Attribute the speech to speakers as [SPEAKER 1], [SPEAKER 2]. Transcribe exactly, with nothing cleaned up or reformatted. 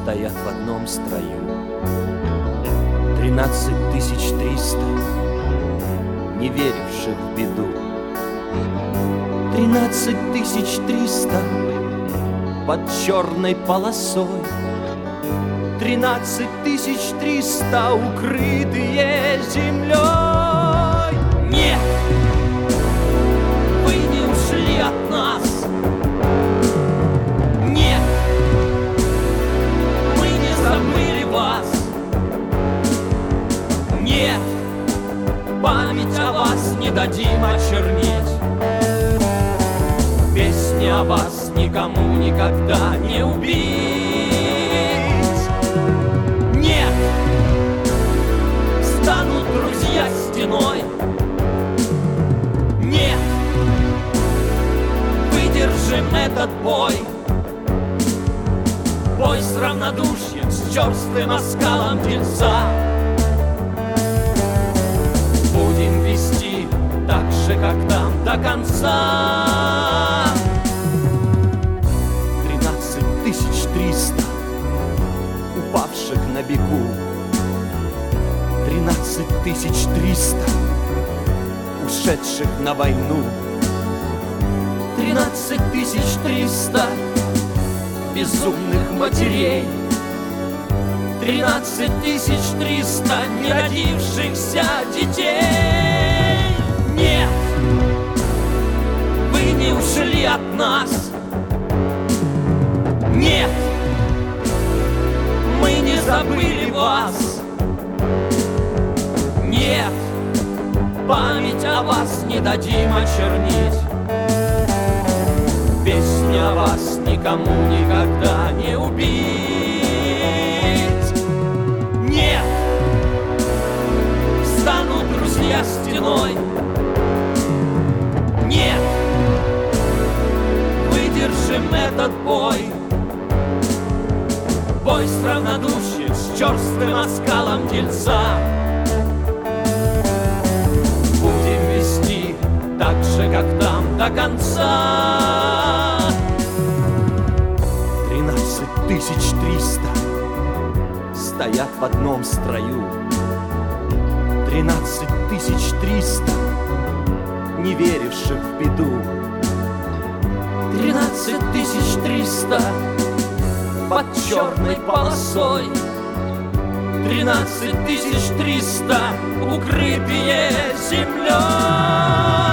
[SPEAKER 1] стоят в одном строю. Тринадцать тысяч триста не веривших в беду. Тринадцать тысяч триста под черной полосой. Тринадцать тысяч триста укрытые землей. Нет, вы не ушли от нас. Нет, мы не забыли вас. Нет, память о вас не дадим очернить. Песни о вас никому никогда не убить. Нет, станут друзья стеной. Нет, выдержим этот бой. Бой с равнодушием, с черствым оскалом дельца. Будем вести так же, как там, до конца. Тринадцать тысяч триста упавших на бегу. Тринадцать тысяч триста ушедших на войну. Тринадцать тысяч триста безумных матерей. Тринадцать тысяч триста неродившихся детей. Нет, вы не ушли от нас. Нет, мы не забыли вас. Нет, память о вас не дадим очернить. Песни о вас никому никогда не убить. Нет, станут друзья стеной. Нет, выдержим этот бой. Бой с равнодушием, с черствым оскалом дельца. Будем вести так же, как там, до конца. Тринадцать тысяч триста стоят в одном строю. Тринадцать тысяч триста не веривших в беду. Тринадцать тысяч триста под черной полосой. Тринадцать тысяч триста укрытые землей.